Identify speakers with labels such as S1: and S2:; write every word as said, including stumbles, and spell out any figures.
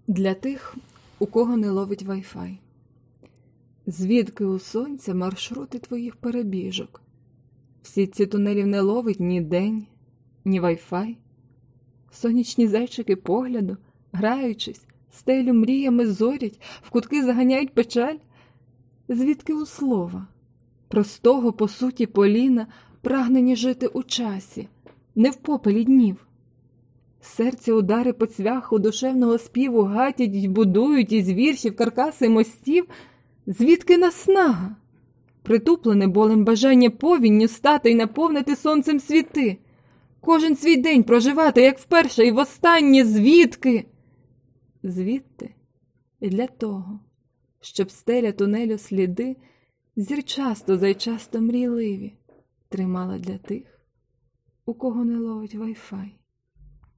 S1: Для тих, у кого не ловить вай-фай. Звідки у сонця маршрути твоїх перебіжок? В сітці тунелів не ловить ні день, ні вай-фай. Сонячні зайчики погляду, граючись, стелю мріями зорять, в кутки заганяють печаль. Звідки у слова, простого по суті поліна, прагнені жити у часі, не в попелі днів? Серця удари по цвяху душевного співу гатять й будують із віршів каркаси мостів. Звідки наснага? Притуплене болем бажання повінню стати й наповнити сонцем світи. Кожен свій день проживати, як вперше і востаннє. Звідки? Звідти і для того, щоб стеля тунелю сліди зірчасто зайчасто мрійливі тримала для тих, у кого не ловить вай-фай.